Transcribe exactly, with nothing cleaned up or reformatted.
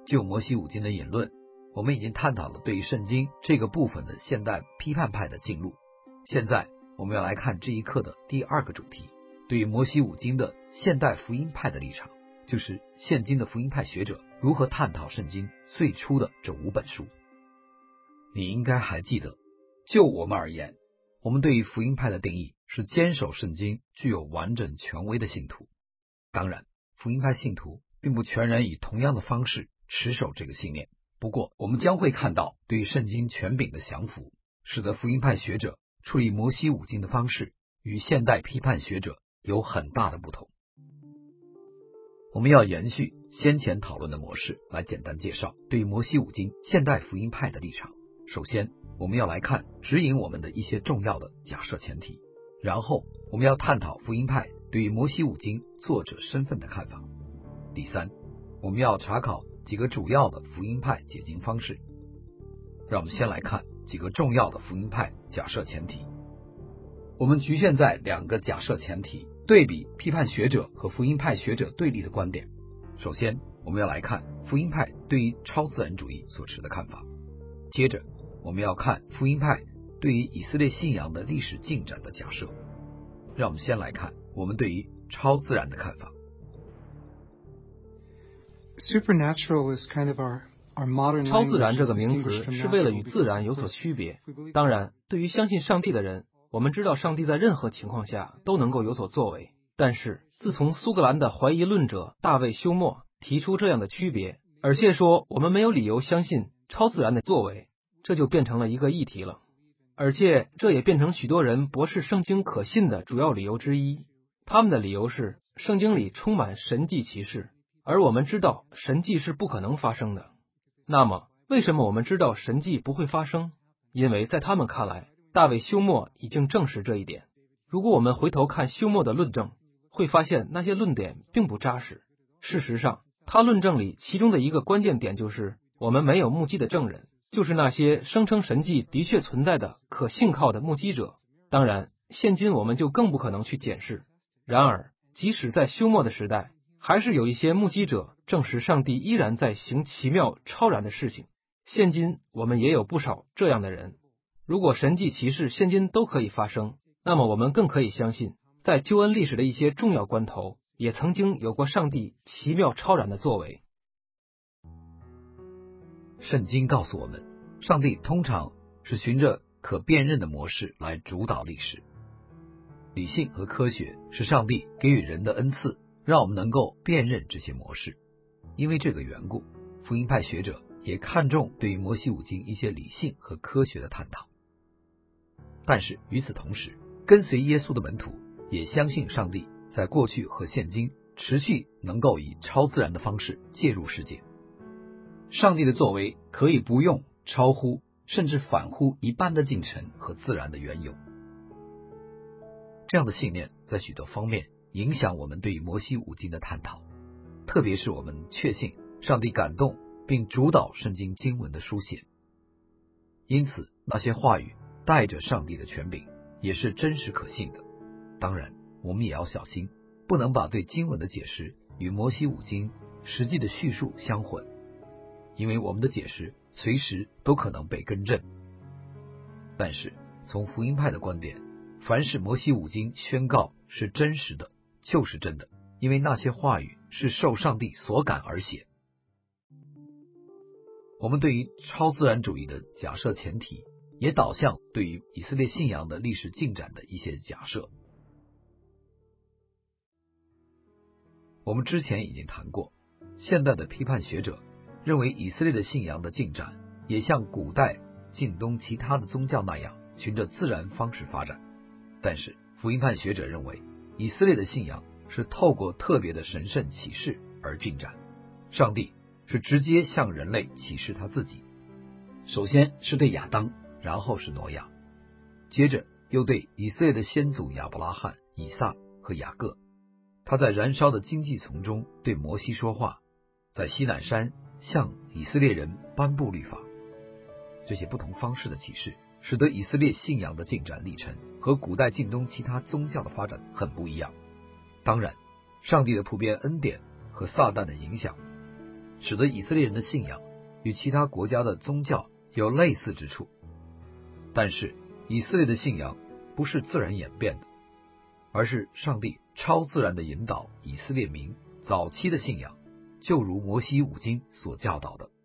就摩西五经的引论，我们已经探讨了对于圣经这个部分的现代批判派的进入。现在我们要来看这一课的第二个主题，对于摩西五经的现代福音派的立场，就是现今的福音派学者如何探讨圣经最初的这五本书。你应该还记得，就我们而言，我们对于福音派的定义是坚守圣经具有完整权威的信徒。当然，福音派信徒并不全然以同样的方式持守这个信念，不过我们将会看到对于圣经权柄的降服，使得福音派学者处理摩西五经的方式与现代批判学者有很大的不同。我们要延续先前讨论的模式，来简单介绍对于摩西五经现代福音派的立场。首先，我们要来看指引我们的一些重要的假设前提，然后我们要探讨福音派对于摩西五经作者身份的看法。第三，我们要查考几个主要的福音派解经方式。让我们先来看几个重要的福音派假设前提。我们局限在两个假设前提，对比批判学者和福音派学者对立的观点。首先，我们要来看福音派对于超自然主义所持的看法。接着，我们要看福音派对于以色列信仰的历史进展的假设。让我们先来看我们对于超自然的看法。 Supernatural is kind of our our modern 超自然这个名词是为了与自然有所区别。当然，对于相信上帝的人，我们知道上帝在任何情况下都能够有所作为。但是，自从苏格兰的怀疑论者大卫休谟提出这样的区别，而且说我们没有理由相信超自然的作为，这就变成了一个议题了。而且，这也变成许多人驳斥圣经可信的主要理由之一。他们的理由是，圣经里充满神迹奇事，而我们知道神迹是不可能发生的。那么，为什么我们知道神迹不会发生？因为在他们看来，大卫休谟已经证实这一点。如果我们回头看休谟的论证，会发现那些论点并不扎实。事实上，他论证里其中的一个关键点就是，我们没有目击的证人，就是那些声称神迹的确存在的可信靠的目击者。当然，现今我们就更不可能去检视。然而，即使在休谟的时代，还是有一些目击者证实上帝依然在行奇妙超然的事情。现今我们也有不少这样的人。如果神迹奇事现今都可以发生，那么我们更可以相信，在救恩历史的一些重要关头，也曾经有过上帝奇妙超然的作为。 圣经告诉我们，上帝通常是循着可辨认的模式来主导历史。理性和科学是上帝给予人的恩赐，让我们能够辨认这些模式。因为这个缘故，福音派学者也看重对于摩西五经一些理性和科学的探讨。但是与此同时，跟随耶稣的门徒也相信上帝在过去和现今持续能够以超自然的方式介入世界。上帝的作为可以不用超乎甚至反乎一般的进程和自然的缘由。这样的信念在许多方面影响我们对于摩西五经的探讨，特别是我们确信上帝感动并主导圣经经文的书写。因此，那些话语带着上帝的权柄，也是真实可信的。当然，我们也要小心，不能把对经文的解释与摩西五经实际的叙述相混，因为我们的解释随时都可能被更正。但是，从福音派的观点，凡是摩西五经宣告是真实的，就是真的，因为那些话语是受上帝所感而写。我们对于超自然主义的假设前提，也导向对于以色列信仰的历史进展的一些假设。我们之前已经谈过，现代的批判学者认为以色列的信仰的进展也像古代近东其他的宗教那样，循着自然方式发展。但是福音派学者认为，以色列的信仰是透过特别的神圣启示而进展。上帝是直接向人类启示他自己，首先是对亚当，然后是挪亚，接着又对以色列的先祖亚伯拉罕、以撒和雅各。他在燃烧的荆棘丛中对摩西说话，在西乃山向以色列人颁布律法。这些不同方式的启示使得以色列信仰的进展历程和古代近东其他宗教的发展很不一样。当然，上帝的普遍恩典和撒旦的影响使得以色列人的信仰与其他国家的宗教有类似之处。但是以色列的信仰不是自然演变的，而是上帝超自然的引导以色列民早期的信仰，就如摩西五经所教导的。